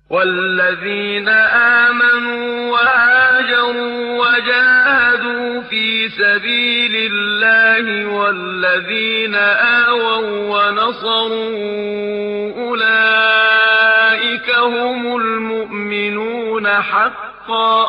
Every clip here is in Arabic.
والذين آمنوا وهاجروا وجاهدوا في سبيل الله والذين آووا ونصروا أولئك هم المؤمنون حقا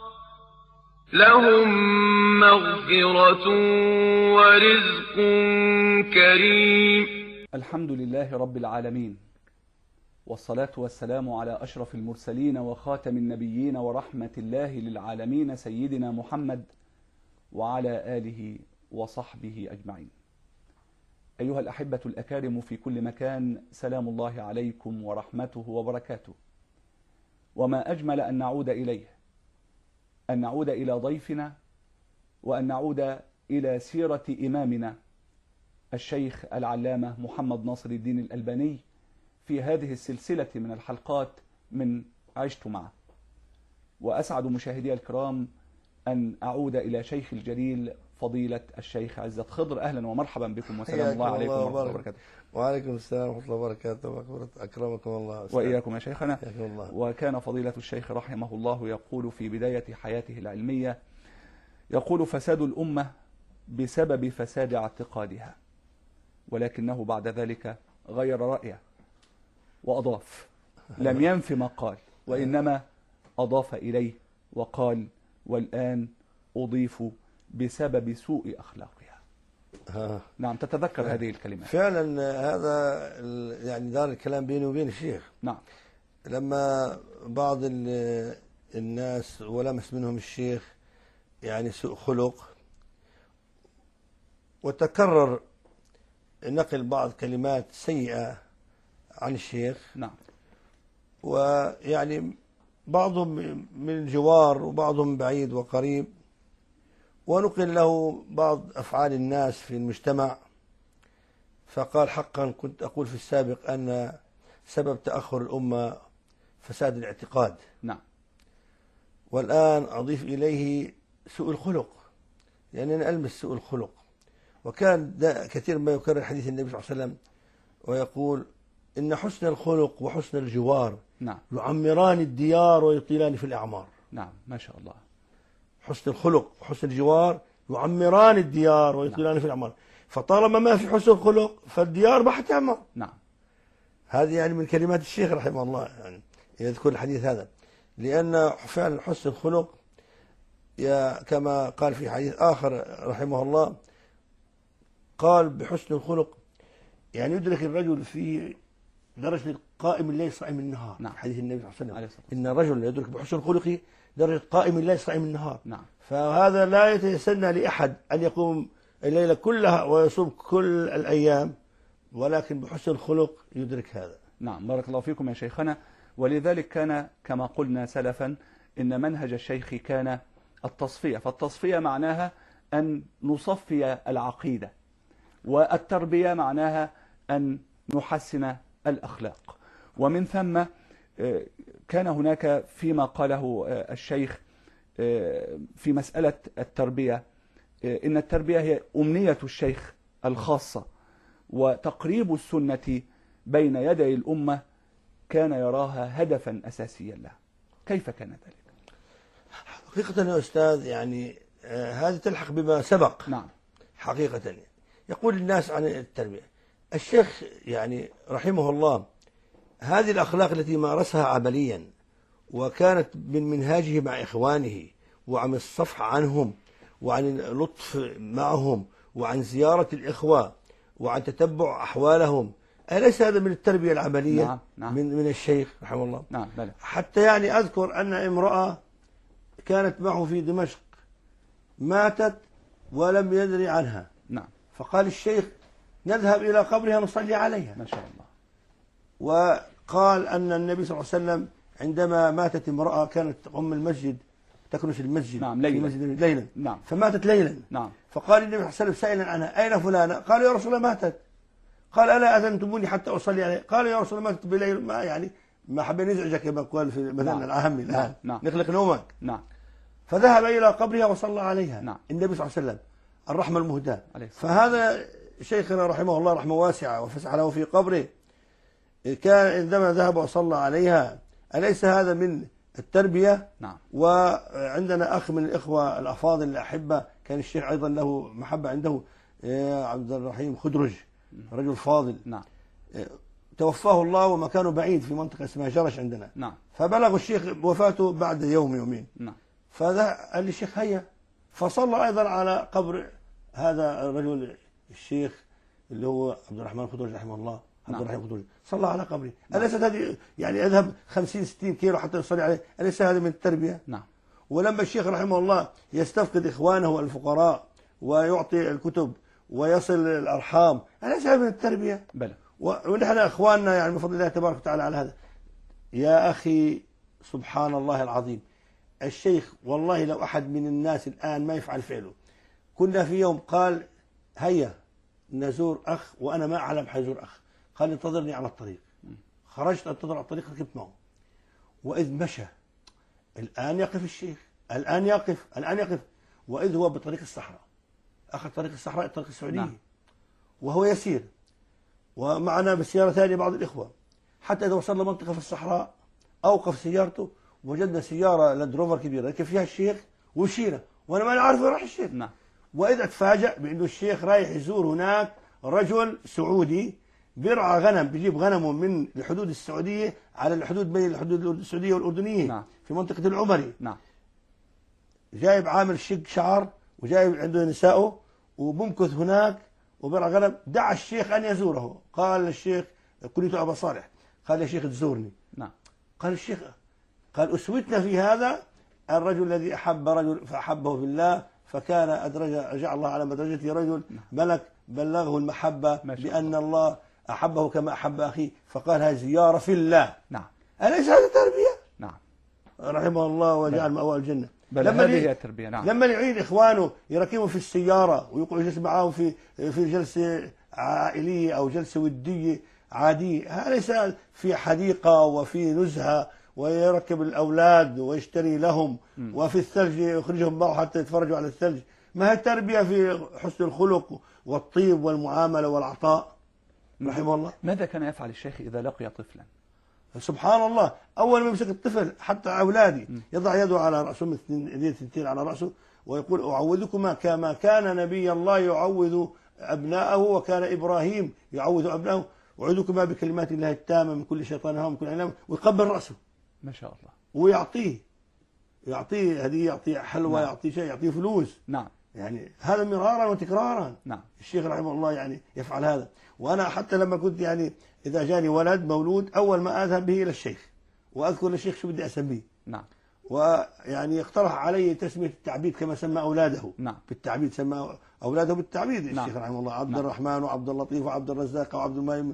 لهم مغفرة ورزق كريم. الحمد لله رب العالمين، والصلاة والسلام على أشرف المرسلين وخاتم النبيين ورحمة الله للعالمين سيدنا محمد وعلى آله وصحبه أجمعين. أيها الأحبة الأكارم في كل مكان، سلام الله عليكم ورحمته وبركاته. وما أجمل أن نعود إليه، أن نعود إلى ضيفنا، وأن نعود إلى سيرة إمامنا الشيخ العلامة محمد ناصر الدين الألباني في هذه السلسلة من الحلقات من عشت معه. وأسعد مشاهدي الكرام أن أعود إلى شيخ الجليل فضيلة الشيخ عزت خضر. أهلا ومرحبا بكم، وسلام الله عليكم ورحمة الله وبركاته. وعليكم السلام ورحمة الله وبركاته. أكرمكم الله وإياكم يا شيخنا. الله. وكان فضيلة الشيخ رحمه الله يقول في بداية حياته العلمية، يقول: فساد الأمة بسبب فساد اعتقادها. ولكنه بعد ذلك غير رأيه وأضاف، لم ينف ما قال، وإنما أضاف إليه وقال: والآن أضيف بسبب سوء أخلاقها. نعم، تتذكر هذه الكلمات فعلا. هذا يعني دار الكلام بيني وبين الشيخ. نعم. لما بعض الناس ولمس منهم الشيخ يعني سوء خلق، وتكرر نقل بعض كلمات سيئة عن الشيخ. نعم. ويعني بعضهم من الجوار وبعضهم بعيد وقريب، ونقل له بعض أفعال الناس في المجتمع، فقال: حقا كنت أقول في السابق أن سبب تأخر الأمة فساد الاعتقاد. نعم. والآن أضيف إليه سوء الخلق، لأنني أنا ألمس سوء الخلق. وكان كثير ما يكرر حديث النبي صلى الله عليه وسلم ويقول: إن حسن الخلق وحسن الجوار نعم يعمران الديار ويطيلان في الأعمار. نعم، ما شاء الله. حسن الخلق وحسن الجوار يعمران الديار ويطيلان في الأعمار. فطالما ما في حسن الخلق فالديار ما حتعمر. نعم. هذه يعني من كلمات الشيخ رحمه الله، يعني يذكر الحديث هذا، لأن فعلا حسن الخلق كما قال في حديث آخر رحمه الله، قال: بحسن الخلق يعني يدرك الرجل في درجة قائم الليل صائم النهار. نعم. حديث النبي صلى الله عليه وسلم: إن الرجل يدرك بحسن خلقه درجة قائم الليل صائم النهار. نعم. فهذا لا يتسنى لأحد أن يقوم الليلة كلها ويصوم كل الأيام، ولكن بحسن الخلق يدرك هذا. نعم، بارك الله فيكم يا شيخنا. ولذلك كان كما قلنا سلفا إن منهج الشيخ كان التصفية، فالتصفية معناها أن نصفي العقيدة، والتربية معناها أن نحسن الأخلاق. ومن ثم كان هناك فيما قاله الشيخ في مسألة التربية، إن التربية هي أمنية الشيخ الخاصة، وتقريب السنة بين يدي الأمة كان يراها هدفا أساسيا له. كيف كان ذلك؟ حقيقة يا أستاذ، يعني هذه تلحق بما سبق. نعم. حقيقة يقول الناس عن التربية الشيخ يعني رحمه الله، هذه الأخلاق التي مارسها عمليا وكانت من منهاجه مع إخوانه، وعن الصفح عنهم، وعن اللطف معهم، وعن زيارة الإخوة، وعن تتبع أحوالهم، أليس هذا من التربية العملية؟ نعم. نعم. من الشيخ رحمه الله. نعم. بلى. حتى يعني أذكر أن امرأة كانت معه في دمشق ماتت ولم يدري عنها. نعم. فقال الشيخ: نذهب إلى قبرها نصلي عليها. ما شاء الله. وقال أن النبي صلى الله عليه وسلم عندما ماتت امرأة كانت تقوم المسجد، تكنس المسجد. نعم. ليلا. في مسجد ليلا. نعم. فماتت ليلا. نعم. فقال النبي صلى الله عليه وسلم سائلا عنها: أين فلانة؟ قالوا: يا رسول الله ماتت. قال: ألا أذنتموني حتى أصلي عليه؟ قال: يا رسول الله ماتت بليل، ما يعني ما حبين نزعجك كما قال في مثلا. نعم. العام الآن. نعم. نخلق نومك. نعم. فذهب إلى قبرها وصلى عليها. نعم. النبي صلى الله عليه وسلم الرحمة المهداة. عليه الصلاة. فهذا شيخنا رحمه الله رحمة واسعة وفسح له في قبره، كان عندما ذهب وصلى عليها أليس هذا من التربية؟ نعم. وعندنا أخ من الإخوة الأفاضل الأحبة كان الشيخ أيضا له محبة عنده، عبد الرحيم خدرج، رجل فاضل. نعم. توفاه الله ومكانه بعيد في منطقة اسمها جرش عندنا. نعم. فبلغ الشيخ وفاته بعد يوم يومين. نعم. فذا قال لي الشيخ هيا، فصلى أيضا على قبر هذا الرجل الشيخ اللي هو عبد الرحمن خدرج رحمه الله. عبد الرحيم خدرج صلى على قبره. أليست هذه يعني أذهب 50-60 كيلو حتى يصلي عليه؟ أليس هذا من التربية؟ نعم. ولما الشيخ رحمه الله يستفقد إخوانه الفقراء ويعطي الكتب ويصل الأرحام، أليس هذا من التربية؟ بلى. ونحن إخواننا يعني بفضل الله تبارك وتعالى على هذا. يا أخي سبحان الله العظيم، الشيخ والله لو أحد من الناس الآن ما يفعل فعله. كنا في يوم قال هيا نزور أخ وأنا ما أعلم حيزور أخ، قال انتظرني على الطريق. خرجت أنتظر على الطريق، ركبت معه، وإذ مشى الآن يقف الشيخ، الآن يقف، وإذ هو بطريق الصحراء، أخذ طريق الصحراء الطريق السعودية. نعم. وهو يسير ومعنا بالسيارة ثانية بعض الإخوة، حتى إذا وصلنا منطقة في الصحراء أوقف سيارته، وجدنا سيارة لاند روفر كبيرة ركب فيها الشيخ ومشينا، وأنا ما عارف وين راح الشيخ. نعم. وإذا أتفاجأ بأنه الشيخ رايح يزور هناك رجل سعودي بيرعى غنم، بيجيب غنمه من الحدود السعودية على الحدود بين الحدود السعودية والأردنية. نعم. في منطقة العمري. نعم. جايب عامل شق شعر وجايب عنده نسائه وبمكث هناك وبيرعى غنم. دعا الشيخ أن يزوره. قال الشيخ كنت أبا صالح، قال يا شيخ تزورني. نعم. قال الشيخ، قال أسوتنا في هذا الرجل الذي أحب رجل فأحبه في الله، فكان رجع الله على مدرجته رجل ملك بلغه المحبة بأن الله أحبه كما أحب أخيه، فقال هذه زيارة في الله. نعم. أليس هذا تربية؟ نعم. رحمه الله وجعل مأوى الجنة. لما هذه هي التربية. نعم. لما يعين إخوانه يركبوا في السيارة ويقعد يجلس معهم في جلسة عائلية أو جلسة ودية عادية، هذا ليس في حديقة وفي نزهة ويركب الأولاد ويشتري لهم وفي الثلج يخرجهم معه حتى يتفرجوا على الثلج. ما هي التربية في حسن الخلق والطيب والمعاملة والعطاء. رحمه الله. ماذا كان يفعل الشيخ إذا لقي طفلا؟ سبحان الله، أول ما يمسك الطفل حتى أولادي يضع يده على رأسه، يديه ثنتين على رأسه، ويقول أعوذكما كما كان نبي الله يعوذ أبناءه وكان إبراهيم يعوذ أبناءه، أعوذكما بكلمات الله التامة من كل شيطان هام من كل عين، ويقبل رأسه. ما شاء الله. ويعطيه هدية، يعطيه حلوى. نعم. يعطيه شيء، يعطيه فلوس. نعم. يعني هذا مرارا وتكرارا. نعم. الشيخ رحمه الله يعني يفعل هذا. وأنا حتى لما كنت يعني إذا جاني ولد مولود أول ما أذهب به إلى الشيخ وأذكر للشيخ شو بدي أسميه. نعم. ويعني يقترح علي تسمية التعبيد كما سمى أولاده. نعم. بالتعبيد سمى أولاده بالتعبيد. نعم. الشيخ رحمه الله عبد نعم. الرحمن وعبد اللطيف وعبد الرزاق وعبد الميمون،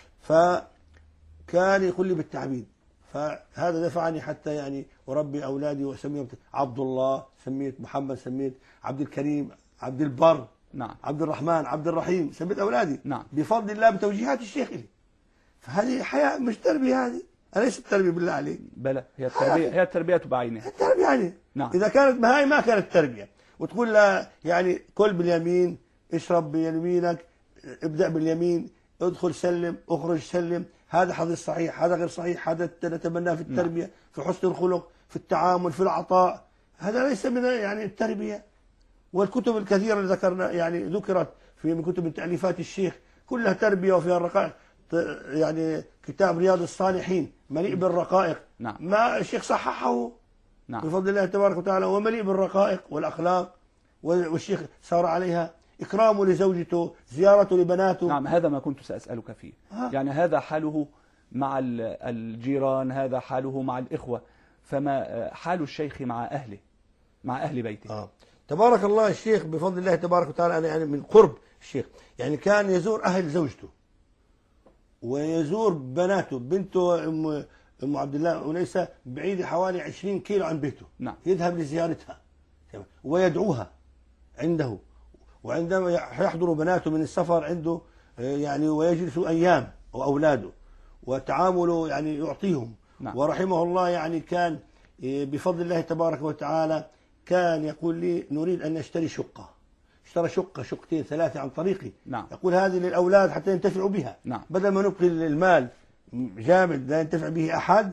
فكان يقول لي بالتعبيد. فهذا دفعني حتى يعني وربي أولادي وسميهم عبد الله، سميت محمد، سميت عبد الكريم، عبد البر. نعم. عبد الرحمن، عبد الرحيم، سميت أولادي. نعم. بفضل الله بتوجيهات الشيخ لي. فهذه حياة مش تربية، هذه أليست التربية بالله عليك؟ بلى، هي التربية، هي التربية بعينها. التربية يعني. نعم. إذا كانت هاي ما كانت تربية، وتقول لا يعني كل باليمين، اشرب بيمينك، ابدأ باليمين، ادخل سلم، اخرج سلم، هذا حديث صحيح، هذا غير صحيح، هذا نتبناه في التربية. نعم. في حسن الخلق، في التعامل، في العطاء، هذا ليس من يعني التربية. والكتب الكثيرة اللي ذكرنا يعني ذكرت من كتب تأليفات الشيخ كلها تربية وفيها الرقائق. يعني كتاب رياض الصالحين مليء بالرقائق. نعم. ما الشيخ صححه. نعم. بفضل الله تبارك وتعالى، ومليء بالرقائق والأخلاق، والشيخ سار عليها، إكرامه لزوجته، زيارته لبناته. نعم. هذا ما كنت سأسألك فيه. يعني هذا حاله مع الجيران، هذا حاله مع الإخوة، فما حال الشيخ مع أهله، مع أهل بيته؟ تبارك الله. الشيخ بفضل الله تبارك وتعالى أنا يعني من قرب الشيخ يعني كان يزور أهل زوجته ويزور بناته. بنته أم عبد الله أنيسة بعيدة حوالي 20 كيلو عن بيته. نعم. يذهب لزيارتها ويدعوها عنده، وعندما يحضر بناته من السفر عنده يعني ويجلس أيام وأولاده وتعامله يعني يعطيهم. نعم. ورحمه الله يعني كان بفضل الله تبارك وتعالى كان يقول لي نريد أن نشتري شقة. اشترى شقة، شقتين، 3 عن طريقي. نعم. يقول هذه للأولاد حتى ينتفعوا بها. نعم. بدل ما نبقي المال جامد لا ينتفع به أحد،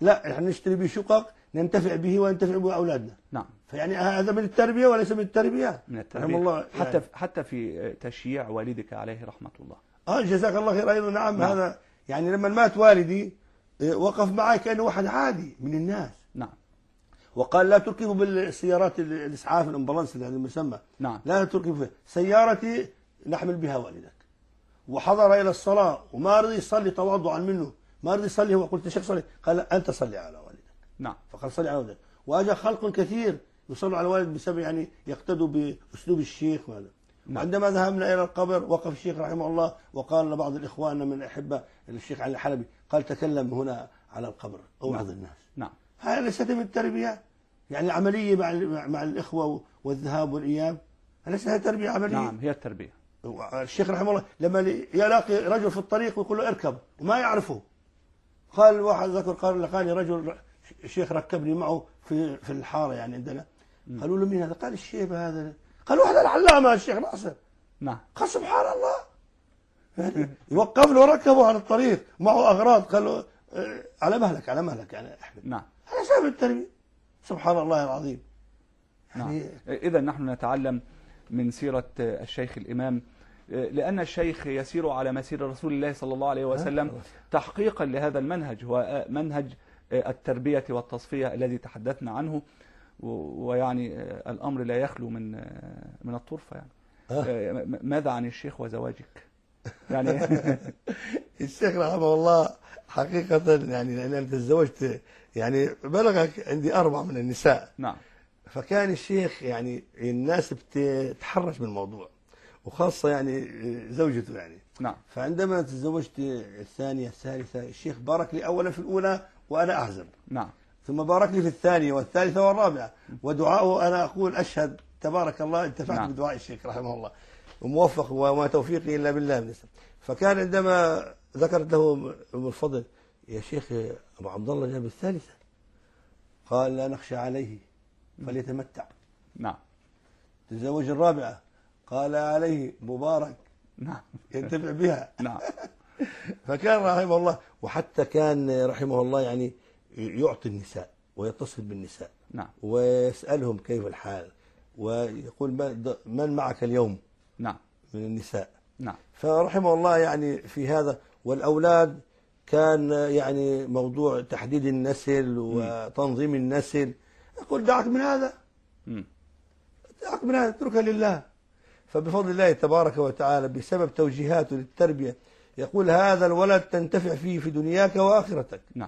لا احنا نشتري به شقق ننتفع به وينتفع به أولادنا. نعم. فيعني هذا من التربية وليس من التربية. من رحمه التربية. الله يعني. حتى في تشييع والدك عليه رحمة الله. جزاك الله خير. أيضا نعم. نعم. هذا يعني لما مات والدي وقف معي كأنه واحد عادي من الناس. نعم. وقال لا تركبوا بالسيارات الإسعاف الأمبولانس هذا المسمى. نعم. لا تركبوا فيها. سيارتي نحمل بها والدك. وحضر إلى الصلاة وما رضي يصلي تواضعا منه، ما رضي يصلي. هو قلت يا شيخ صلي، قال أنت صلي على والدك. نعم. فقال صلي على والدك. وأجا خلق كثير يصلوا على الوالد بسبب يعني يقتدوا بأسلوب الشيخ وهذا. نعم. وعندما ذهبنا إلى القبر وقف الشيخ رحمه الله وقال لبعض الإخوان من الأحبة الشيخ علي الحلبي قال تكلم هنا على القبر أوعظ الناس. نعم. هذا ليست من التربية يعني عملية مع الإخوة والذهاب والإياب. أليس هذه تربية عملية؟ نعم هي التربية. الشيخ رحمه الله لما يلاقي رجل في الطريق ويقول له اركب وما يعرفه، قال واحد ذكر قال لقاني رجل الشيخ ركبني معه في الحارة يعني عندنا. قالوا له مين هذا؟ قال الشيب هذا. قالوا هذا العلامة الشيخ ناصر. نعم. قال سبحان الله يعني يوقف له وركبه على الطريق معه أغراض. قال له على مهلك على مهلك يعني أحمد. نعم. هذا سبب التربية. سبحان الله العظيم. نعم. إذا نحن نتعلم من سيرة الشيخ الإمام، لأن الشيخ يسير على مسير رسول الله صلى الله عليه وسلم تحقيقا لهذا المنهج، هو منهج التربية والتصفية الذي تحدثنا عنه. ويعني الأمر لا يخلو من الطرفة يعني. ماذا عن الشيخ وزواجك؟ يعني الشيخ رحمه الله حقيقة يعني أنا تزوجت يعني بلغ عندي 4 من النساء. نعم. فكان الشيخ يعني الناس بتتحرش بالموضوع وخاصة يعني زوجته يعني. نعم. فعندما تزوجت الثانية الثالثة الشيخ بارك لي أولا في الأولى وأنا أعزب. نعم. ثم بارك لي في الثانية والثالثة والرابعة، ودعاؤه أنا أقول أشهد تبارك الله انتفعت. نعم. بدعاء الشيخ رحمه الله وموفق وما توفيقي إلا بالله بالنسبة. فكان عندما ذكرت له أم الفضل يا شيخ أبو عبد الله جاب الثالثة، قال لا نخشى عليه فليتمتع. نعم. تزوج الرابعة قال عليه مبارك نعم. ينتفع بها. نعم. فكان رحمه الله، وحتى كان رحمه الله يعني يعطي النساء ويتصل بالنساء. نعم. ويسألهم كيف الحال ويقول من معك اليوم. نعم. من النساء. نعم. فرحمه الله يعني في هذا. والأولاد كان يعني موضوع تحديد النسل وتنظيم النسل. يقول دعك من هذا، دعك من هذا، اتركها لله. فبفضل الله تبارك وتعالى بسبب توجيهاته للتربية يقول هذا الولد تنتفع فيه في دنياك وآخرتك. نعم.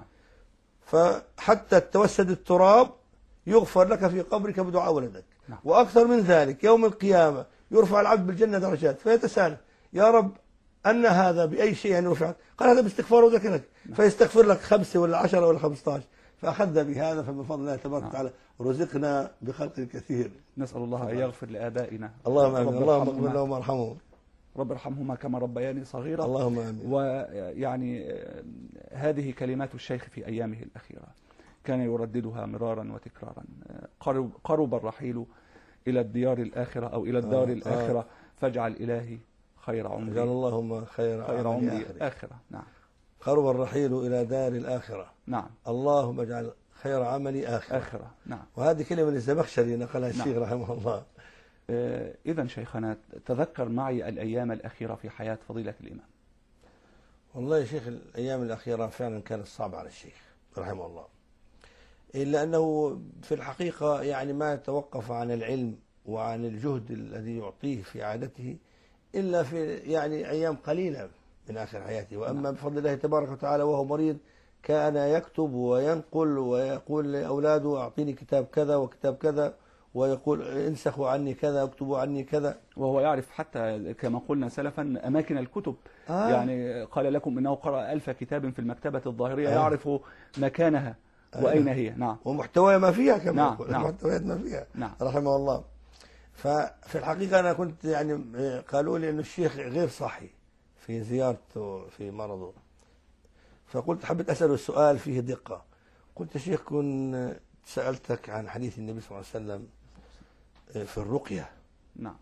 فحتى توسد التراب يغفر لك في قبرك بدعاء ولدك. نعم. وأكثر من ذلك يوم القيامة يرفع العبد بالجنة درجات فيتساءل يا رب أن هذا بأي شيء يعني رفعت؟ قال هذا باستغفار وذكرك. فيستغفر لك 5 ولا 10 ولا 15. فأخذنا بهذا. فبفضل الله تبارك وتعالى رزقنا بخلق كثير. نسأل الله أن يغفر لآبائنا. اللهم آمين. اللهم اغفر لهم وارحمهم. رب ارحمهما كما ربياني صغيرا. اللهم آمين. ويعني هذه كلمات الشيخ في أيامه الأخيرة كان يرددها مرارا وتكرارا. قرب الرحيل إلى الديار الآخرة أو إلى الدار الآخرة فاجعل إلهي خير عمري. اجعل اللهم خير عمري آخرة. نعم. قرب الرحيل إلى دار الآخرة. نعم. اللهم اجعل خير عملي آخرة. نعم. وهذه كلمة الزمخشري نقلها الشيخ رحمه الله. إذن شيخنا تذكر معي الأيام الأخيرة في حياة فضيلة الإمام. والله يا شيخ الأيام الأخيرة فعلا كانت صعبة على الشيخ رحمه الله، إلا أنه في الحقيقة يعني ما توقف عن العلم وعن الجهد الذي يعطيه في عادته إلا في يعني أيام قليلة من آخر حياته. وأما بفضل الله تبارك وتعالى وهو مريض كان يكتب وينقل ويقول لأولاده أعطيني كتاب كذا وكتاب كذا، ويقول انسخوا عني كذا واكتبوا عني كذا. وهو يعرف حتى كما قلنا سلفا أماكن الكتب. يعني قال لكم إنه قرأ 1000 كتاب في المكتبة الظاهرية يعرف مكانها وأين هي. نعم. ومحتوى ما فيها كما نعم. يقول. نعم. محتويات ما فيها. نعم. رحمه الله. ففي الحقيقة أنا كنت يعني قالوا لي أن الشيخ غير صحي في زيارته في مرضه، فقلت حبيت أسأله السؤال فيه دقة. قلت يا شيخ كنت سألتك عن حديث النبي صلى الله عليه وسلم في الرقية. نعم.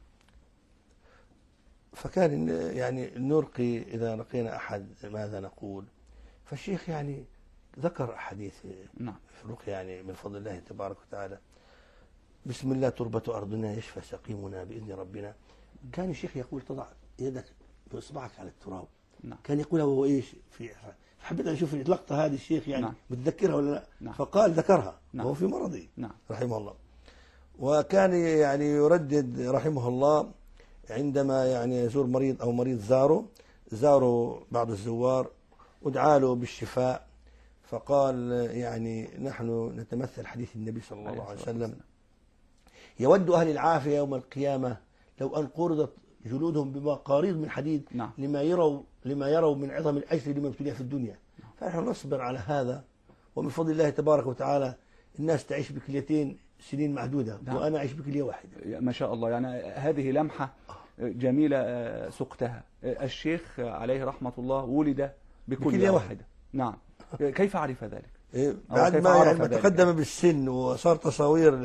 فكان يعني نرقي إذا لقينا أحد ماذا نقول؟ فالشيخ يعني ذكر حديث نعم. في الرقية يعني من فضل الله تبارك وتعالى: بسم الله تربة أرضنا يشفى سقيمنا بإذن ربنا. كان الشيخ يقول: تضع يدك بإصبعك على التراب. نعم. كان يقولها وهو إيش في حبيت أشوف لقطة هذه الشيخ يعني نعم. متذكرها ولا لا؟ نعم. فقال ذكرها نعم. وهو في مرضه نعم. رحمه الله. وكان يعني يردد رحمه الله عندما يعني يزور مريض أو مريض زاره بعض الزوار ودعا له بالشفاء، فقال يعني: نحن نتمثل حديث النبي صلى الله عليه وسلم: يود أهل العافية يوم القيامة لو أن قرضت جلودهم بمقاريض من حديد. نعم. لما يروا من عظم الأجر لما ابتلي في الدنيا. فنحن نصبر على هذا، ومن فضل الله تبارك وتعالى الناس تعيش بكليتين سنين معدودة. نعم. وأنا أعيش بكلية واحدة. ما شاء الله. يعني هذه لمحة جميلة سقتها. الشيخ عليه رحمة الله ولد بكلية واحدة. نعم. كيف عرف ذلك؟ بعد ما يعني تقدم بالسن وصار تصاوير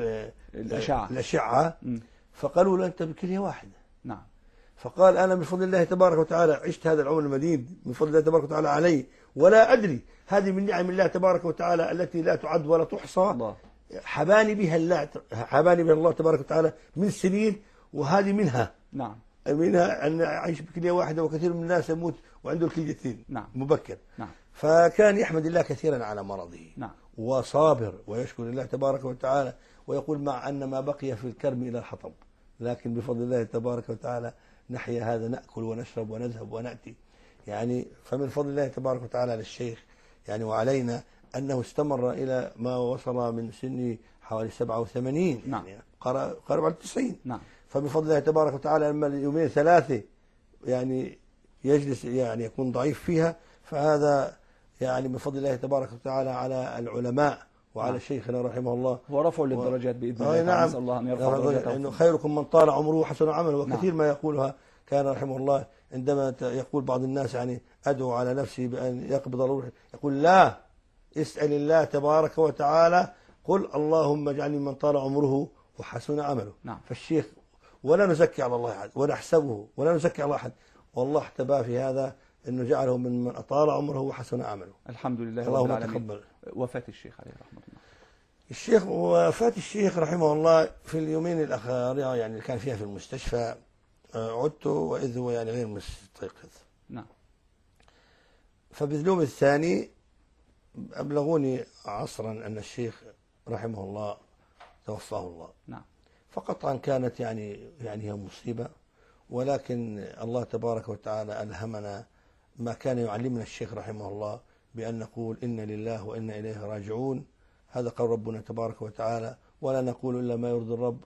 الأشعة فقالوا له: أنت بكلية واحدة. نعم. فقال: أنا من فضل الله تبارك وتعالى عشت هذا العمر المديد من فضل الله تبارك وتعالى علي، ولا أدري، هذه من نعم الله تبارك وتعالى التي لا تعد ولا تحصى. الله. حباني بها الله تبارك وتعالى من سنين، وهذه منها. نعم. منها أن أعيش بكلية واحدة، وكثير من الناس يموت وعنده الكليتين. نعم. مبكر. نعم. فكان يحمد الله كثيرا على مرضه. نعم. وصابر ويشكر الله تبارك وتعالى، ويقول: مع أن ما بقي في الكرم إلى الحطب، لكن بفضل الله تبارك وتعالى نحيا هذا، نأكل ونشرب ونذهب ونأتي. يعني فمن فضل الله تبارك وتعالى للشيخ يعني وعلينا أنه استمر إلى ما وصل من سن حوالي 87. نعم. يعني قارب على 90. نعم. فبفضل الله تبارك وتعالى لما يومين ثلاثة يعني يجلس يعني يكون ضعيف فيها، فهذا يعني من فضل الله تبارك وتعالى على العلماء وعلى شيخنا رحمه الله. هو رفع للدرجات بإذن الله. نعم. نسأل الله أن يرفع درجاته. إنه خيركم من طال عمره وحسن عمله. وكثير نعم. ما يقولها كان رحمه الله عندما يقول بعض الناس يعني: أدعو على نفسي بأن يقبض الروح، يقول: لا، اسأل الله تبارك وتعالى، قل اللهم اجعلني من طال عمره وحسن عمله. نعم. فالشيخ ولا نزكي على الله أحد ولا نحسبه ولا نزكي على أحد، والله احتباه في هذا أنه جعله من أطال عمره وحسن عمله. الحمد لله. اللهم تقبل. وفاة الشيخ عليه رحمة الله. الشيخ وفاة الشيخ رحمه الله في اليومين الأخيرة يعني كان فيها في المستشفى، عدت وإذ هو يعني غير مستيقظ. نعم. فباليوم الثاني أبلغوني عصرا أن الشيخ رحمه الله توفاه الله. نعم. فقطعا كانت يعني هي مصيبة، ولكن الله تبارك وتعالى ألهمنا ما كان يعلمنا الشيخ رحمه الله بأن نقول: إنا لله وإنا إليه راجعون. هذا قول ربنا تبارك وتعالى، ولا نقول إلا ما يرضي الرب.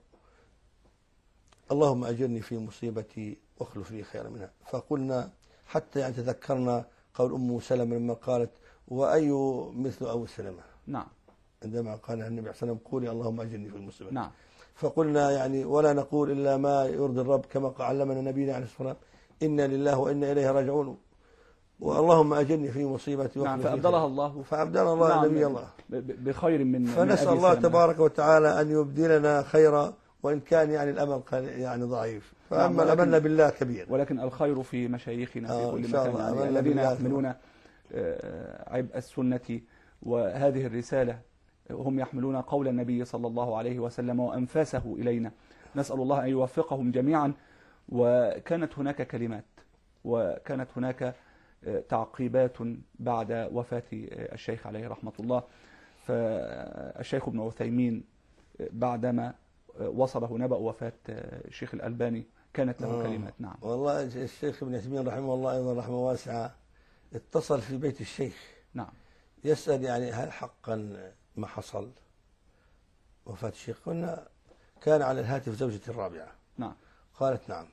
اللهم أجرني في مصيبتي واخلف لي خيرا منها. فقلنا حتى يعني تذكرنا قول أم سلمة لما قالت: وأي مثل أبو سلمة. نعم. عندما قال النبي صلى الله عليه وسلم: قولي اللهم أجرني في المصيبة. نعم. فقلنا يعني ولا نقول إلا ما يرضي الرب، كما علمنا نبينا عليه الصلاة والسلام: إنا لله وإنا إليه راجعون، واللهم أجرني في مصيبتي. نعم. فأبدلها الله. نعم. نبي الله بخير من فنسأل من الله تبارك وتعالى أن يبدلنا خيرا، وإن كان يعني الأمل يعني ضعيف، فأما الأمل بالله كبير. ولكن الخير في مشايخنا في كل مكان، يعني الذين يحملون عبء السنة وهذه الرسالة، هم يحملون قول النبي صلى الله عليه وسلم وأنفاسه إلينا. نسأل الله أن يوفقهم جميعا. وكانت هناك كلمات وكانت هناك تعقيبات بعد وفاة الشيخ عليه رحمة الله. فالشيخ ابن عثيمين بعدما وصله نبأ وفاة الشيخ الألباني كانت له كلمات. نعم. والله الشيخ ابن عثيمين رحمه الله أيضا رحمة واسعة اتصل في بيت الشيخ. نعم. يسأل يعني هل حقا ما حصل وفاة الشيخ؟ قلنا كان على الهاتف زوجتي الرابعة. نعم. قالت: نعم.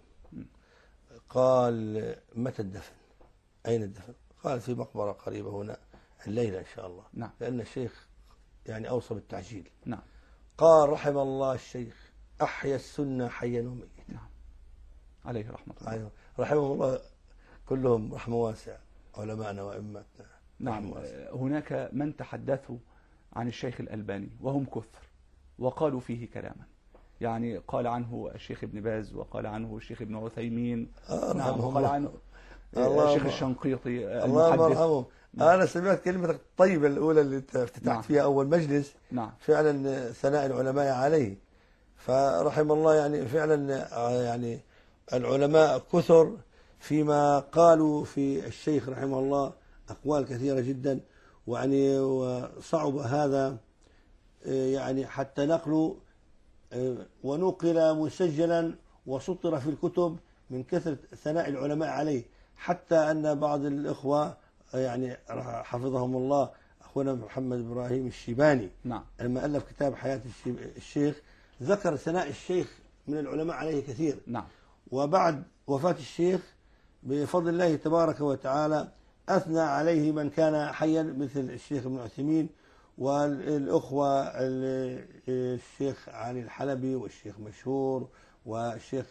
قال: متى الدفن؟ أين الدفن؟ قال: في مقبرة قريبة هنا الليلة إن شاء الله. نعم. لأن الشيخ يعني أوصى بالتعجيل. نعم. قال: رحم الله الشيخ، أحيا السنة حيا وميتا. نعم. عليه رحمة الله. أيوه. رحمه الله كلهم رحمة واسعة، علماءنا وأئمتنا. نعم. هناك من تحدثوا عن الشيخ الألباني وهم كثر وقالوا فيه كلاما، يعني قال عنه الشيخ ابن باز، وقال عنه الشيخ ابن عثيمين. نعم. وقال عنه الشيخ الشنقيطي الله المحدث. يرحمه. أنا سمعت كلمتك الطيبة الأولى اللي أنت افتتحت فيها أول مجلس. نعم. فعلا ثناء العلماء عليه، فرحم الله يعني فعلا يعني العلماء كثر فيما قالوا في الشيخ رحمه الله أقوال كثيرة جدا، ويعني وصعب هذا يعني حتى نقله، ونقل مسجلا وسطر في الكتب من كثرة ثناء العلماء عليه، حتى أن بعض الإخوة يعني حفظهم الله أخونا محمد إبراهيم الشيباني نعم. لما ألف كتاب حياة الشيخ ذكر ثناء الشيخ من العلماء عليه كثير. نعم. وبعد وفاة الشيخ بفضل الله تبارك وتعالى أثنى عليه من كان حيا مثل الشيخ ابن عثيمين والأخوة الشيخ علي الحلبي والشيخ مشهور والشيخ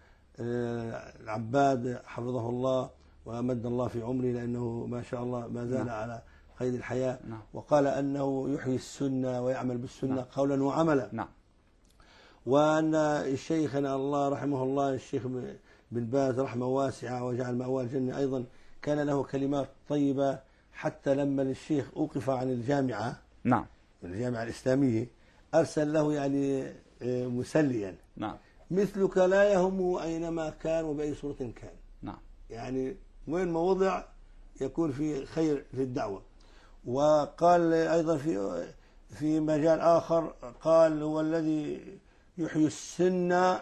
العباد حفظه الله وأمد الله في عمره، لأنه ما شاء الله ما زال على قيد الحياة. نعم. وقال أنه يحيي السنة ويعمل بالسنة. نعم. قولا وعملا. نعم. وأن الشيخنا الله رحمه الله الشيخ بن باز رحمة واسعة وجعل مأواه الجنة أيضا كان له كلمات طيبة، حتى لما الشيخ أوقف عن الجامعة. نعم. الجامعة الإسلامية أرسل له يعني مسليا. نعم. مثلك لا يهمه أينما كان وبأي صورة كان. نعم. يعني وين ما وضع يكون في خير في الدعوة. وقال أيضا في مجال آخر قال هو الذي يحيي السنة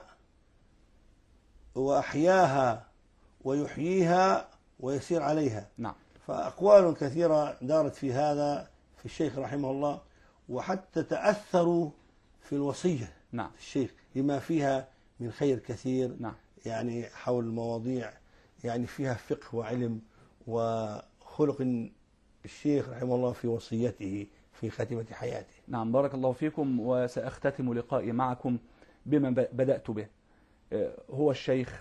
وأحياها ويحييها ويسير عليها. نعم. فأقوال كثيرة دارت في هذا في الشيخ رحمه الله، وحتى تأثروا في الوصية. نعم. الشيخ لما فيها من خير كثير. نعم. يعني حول المواضيع يعني فيها فقه وعلم وخلق الشيخ رحمه الله في وصيته في خاتمة حياته. نعم. بارك الله فيكم. وسأختتم لقائي معكم بما بدأت به. هو الشيخ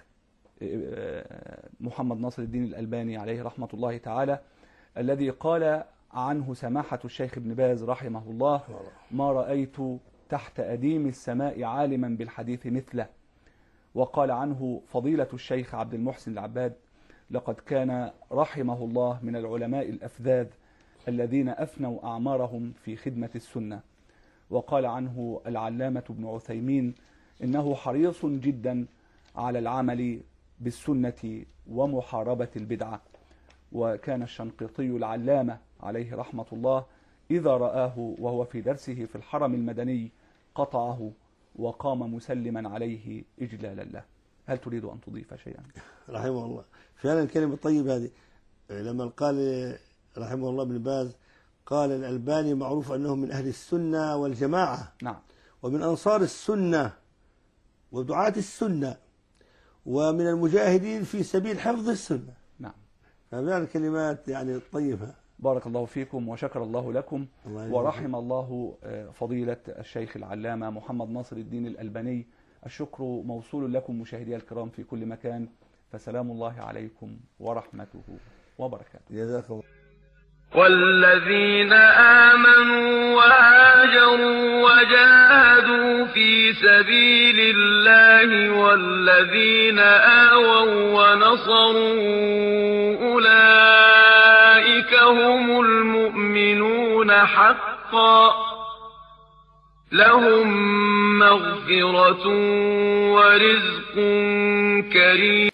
محمد ناصر الدين الألباني عليه رحمة الله تعالى، الذي قال عنه سماحة الشيخ ابن باز رحمه الله: ما رأيت تحت أديم السماء عالما بالحديث مثله. وقال عنه فضيلة الشيخ عبد المحسن العباد: لقد كان رحمه الله من العلماء الأفذاذ الذين أفنوا أعمارهم في خدمة السنة. وقال عنه العلامة ابن عثيمين: إنه حريص جدا على العمل بالسنة ومحاربة البدعة. وكان الشنقيطي العلامة عليه رحمة الله إذا رآه وهو في درسه في الحرم المدني قطعه وقام مسلما عليه إجلالا له. هل تريد أن تضيف شيئا؟ رحمه الله فعلا الكلمة الطيبة هذه. لما قال رحمه الله ابن باز قال الألباني معروف أنه من أهل السنة والجماعة. نعم. ومن أنصار السنة ودعاة السنة ومن المجاهدين في سبيل حفظ السنة. نعم. فهذه الكلمات يعني الطيبة. بارك الله فيكم وشكر الله لكم. ورحم الله فضيلة الشيخ العلامة محمد ناصر الدين الألباني. الشكر موصول لكم مشاهدي الكرام في كل مكان، فسلام الله عليكم ورحمته وبركاته. جزاكم الله. والذين آمنوا وهاجروا وجاهدوا في سبيل الله والذين آووا ونصروا أولئك هم المؤمنون حقا، لهم مغفرة ورزق كريم.